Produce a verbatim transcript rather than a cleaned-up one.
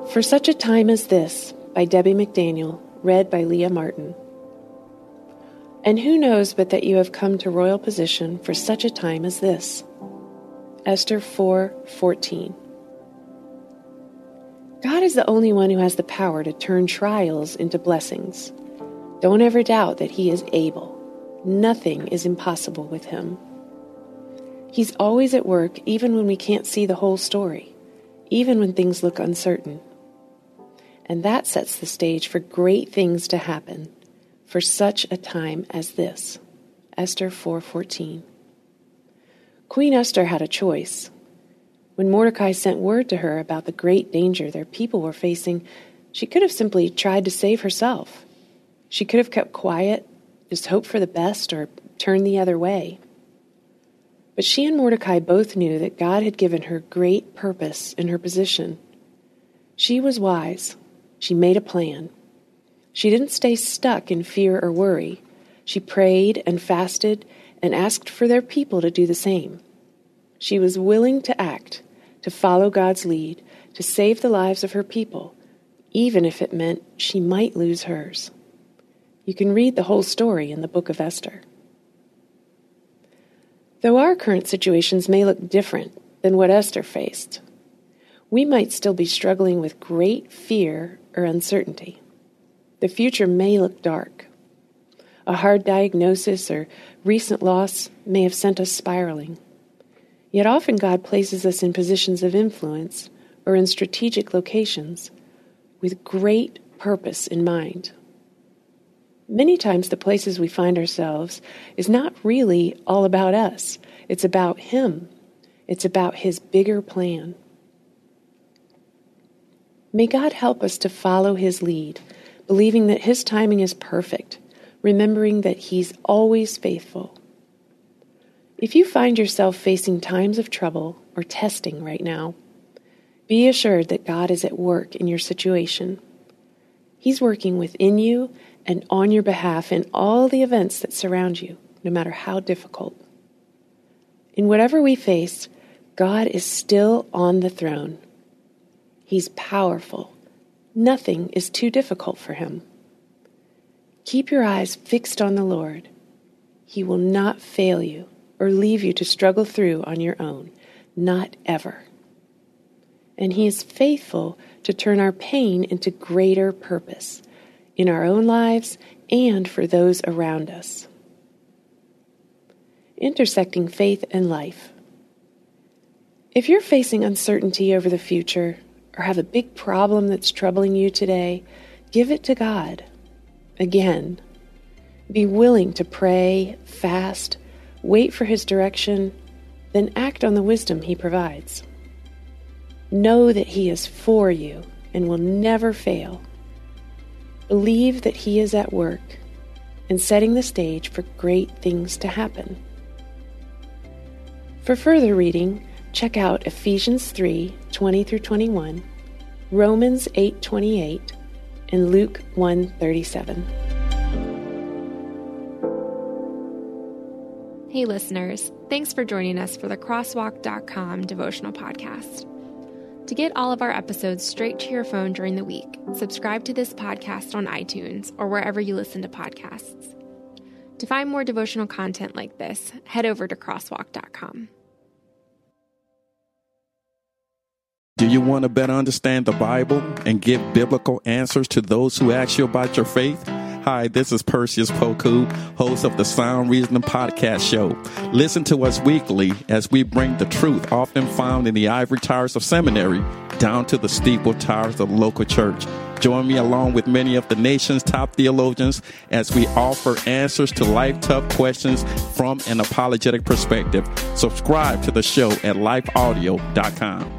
For Such a Time as This, by Debbie McDaniel, read by Leah Martin. And who knows but that you have come to royal position for such a time as this? Esther four fourteen. God is the only one who has the power to turn trials into blessings. Don't ever doubt that He is able. Nothing is impossible with Him. He's always at work, even when we can't see the whole story, even when things look uncertain. And that sets the stage for great things to happen for such a time as this. Esther four fourteen. Queen Esther had a choice. When Mordecai sent word to her about the great danger their people were facing, she could have simply tried to save herself. She could have kept quiet, just hoped for the best, or turned the other way. But she and Mordecai both knew that God had given her great purpose in her position. She was wise. She made a plan. She didn't stay stuck in fear or worry. She prayed and fasted and asked for their people to do the same. She was willing to act, to follow God's lead, to save the lives of her people, even if it meant she might lose hers. You can read the whole story in the book of Esther. Though our current situations may look different than what Esther faced, we might still be struggling with great fear or uncertainty. The future may look dark. A hard diagnosis or recent loss may have sent us spiraling. Yet often God places us in positions of influence or in strategic locations with great purpose in mind. Many times the places we find ourselves is not really all about us. It's about Him. It's about His bigger plan. May God help us to follow His lead, believing that His timing is perfect, remembering that He's always faithful. If you find yourself facing times of trouble or testing right now, be assured that God is at work in your situation. He's working within you and on your behalf in all the events that surround you, no matter how difficult. In whatever we face, God is still on the throne. He's powerful. Nothing is too difficult for Him. Keep your eyes fixed on the Lord. He will not fail you or leave you to struggle through on your own, not ever. And He is faithful to turn our pain into greater purpose in our own lives and for those around us. Intersecting faith and life. If you're facing uncertainty over the future or have a big problem that's troubling you today, give it to God. Again, be willing to pray, fast, wait for His direction, then act on the wisdom He provides. Know that He is for you and will never fail. Believe that He is at work and setting the stage for great things to happen. For further reading, check out Ephesians three twenty through twenty-one, Romans eight twenty-eight, and Luke one thirty-seven. Hey listeners, thanks for joining us for the crosswalk dot com devotional podcast. To get all of our episodes straight to your phone during the week, subscribe to this podcast on iTunes or wherever you listen to podcasts. To find more devotional content like this, head over to crosswalk dot com. Do you want to better understand the Bible and give biblical answers to those who ask you about your faith? Hi, this is Perseus Poku, host of the Sound Reasoning Podcast Show. Listen to us weekly as we bring the truth often found in the ivory towers of seminary down to the steeple towers of the local church. Join me along with many of the nation's top theologians as we offer answers to life-tough questions from an apologetic perspective. Subscribe to the show at life audio dot com.